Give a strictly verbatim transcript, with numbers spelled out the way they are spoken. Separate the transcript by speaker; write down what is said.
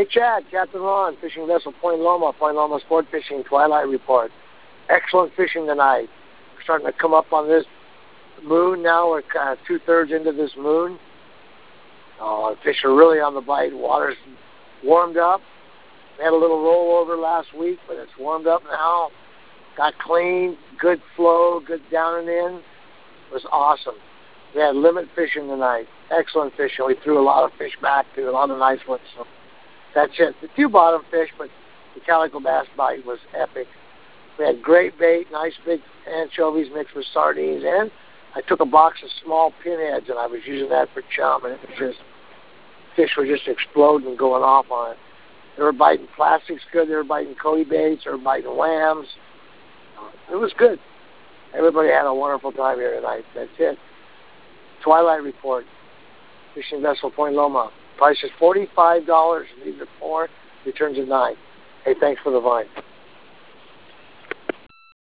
Speaker 1: Hey, Chad, Captain Ron, Fishing Vessel Point Loma, Point Loma Sport Fishing Twilight Report. Excellent fishing tonight. We're starting to come up on this moon now. We're kind of two-thirds into this moon. Uh, fish are really on the bite. Water's warmed up. We had a little rollover last week, but it's warmed up now. Got clean, good flow, good down and in. It was awesome. We had limit fishing tonight. Excellent fishing. We threw a lot of fish back, too, a lot of nice ones. So that's it. The few bottom fish, but the calico bass bite was epic. We had great bait, nice big anchovies mixed with sardines, and I took a box of small pinheads, and I was using that for chum, and it was just, fish were just exploding and going off on it. They were biting plastics good. They were biting Cody baits. They were biting whams. It was good. Everybody had a wonderful time here tonight. That's it. Twilight Report. Fishing Vessel Point Loma. Price is forty-five dollars. Leaves at four. Returns at nine. Hey, thanks for the vine.